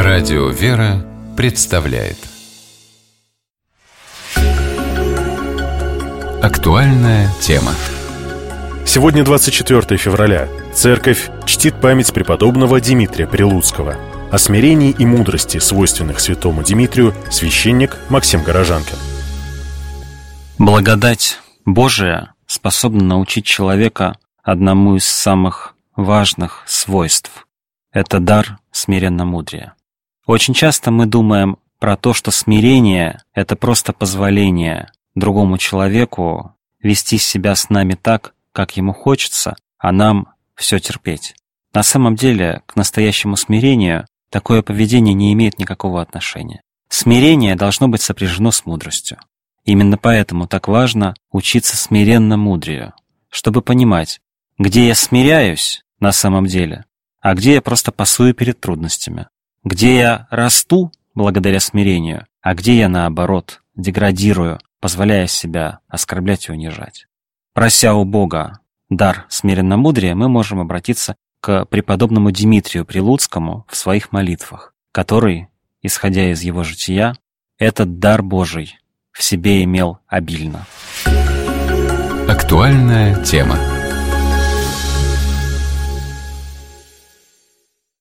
Радио «Вера» представляет актуальная тема. Сегодня 24 февраля. Церковь чтит память преподобного Димитрия Прилуцкого. О смирении и мудрости, свойственных святому Димитрию, священник Максим Горожанкин. Благодать Божия способна научить человека одному из самых важных свойств. Это дар смиренномудрия. Очень часто мы думаем про то, что смирение — это просто позволение другому человеку вести себя с нами так, как ему хочется, а нам все терпеть. На самом деле, к настоящему смирению такое поведение не имеет никакого отношения. Смирение должно быть сопряжено с мудростью. Именно поэтому так важно учиться смиренно-мудрию, чтобы понимать, где я смиряюсь на самом деле, а где я просто пасую перед трудностями, где я расту благодаря смирению, а где я, наоборот, деградирую, позволяя себя оскорблять и унижать. Прося у Бога дар смиренно-мудрия, мы можем обратиться к преподобному Димитрию Прилуцкому в своих молитвах, который, исходя из его жития, этот дар Божий в себе имел обильно. Актуальная тема.